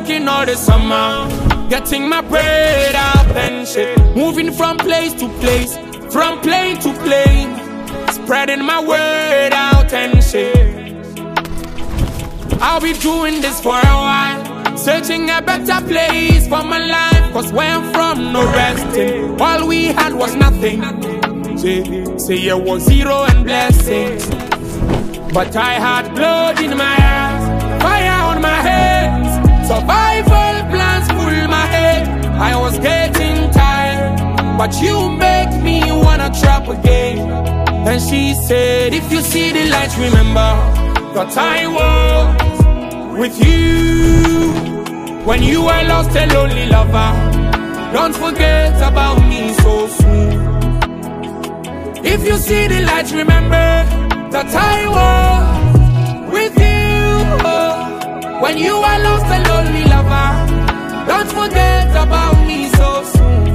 working all the summer, getting my bread up and shit. Moving from place to place, from plane to plane, spreading my word out and shit. I'll be doing this for a while, searching a better place for my life. Cause where I'm from, no resting. All we had was nothing. Say it was zero and blessings. But I had blood in my eyes, fire on my hands, survival plans full my head. I was getting tired, but you make me wanna trap again. And she said, if you see the light, remember that I was with you when you were lost a lonely lover. Don't forget about me so soon. If you see the light, remember that I was with you when you were lost a lonely lover. Don't forget about me so soon.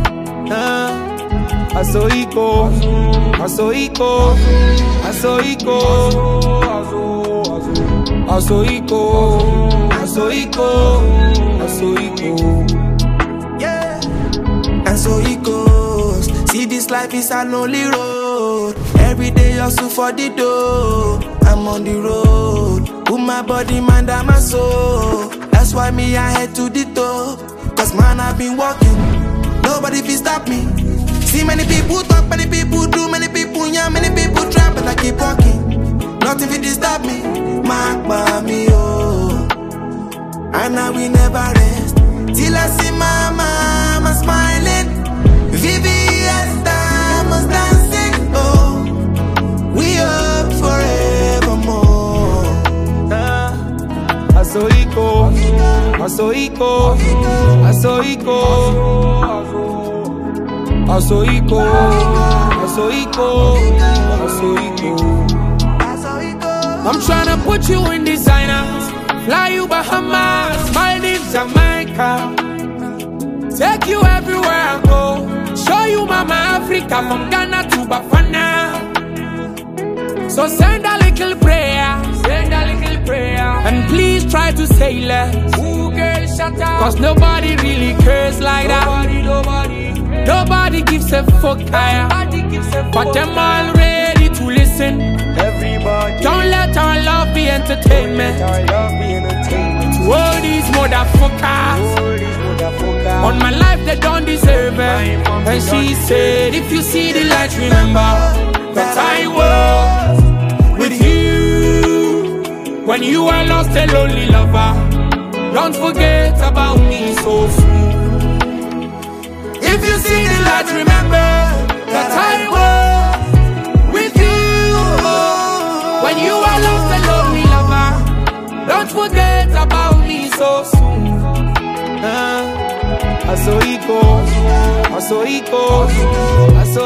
I saw it go, I saw it go, I saw it go, I saw it go, I saw it go, I saw it go. Yeah, and so it goes. See, this life is a lonely road. Every day hustle for the dough. I'm on the road, put my body, mind, and my soul. That's why me I head to the top. Cause man, I've been walking, nobody can stop me. See many people talk, many people do, many people yeah, many people try, but I keep walking. Nothing can disturb me. Mark by me, oh. And now we never rest till I see my mama smiling. VVS diamonds dancing, oh. We up forevermore. I saw it go, I saw it go, I saw it go. I saw it go, I saw it go, I saw it go. I'm tryna put you in designers, fly you Bahamas, Maldives, Jamaica. Take you everywhere I go, show you Mama Africa from Ghana to Bafana. So send a little prayer, and please try to say less. Ooh, girl, shut up. Cause nobody really cares like that. Nobody gives a fuck higher, but them all ready to listen. Everybody, don't let our love be entertainment. To all these motherfuckers, on my life they don't deserve it. And she said, if you see the light, remember that I was with you when you were lost a lonely lover. Don't forget about me so soon. If you see the light, remember that I was with you when you were lost a lonely lover. Don't forget about me so soon. I saw it go, I saw it go, I saw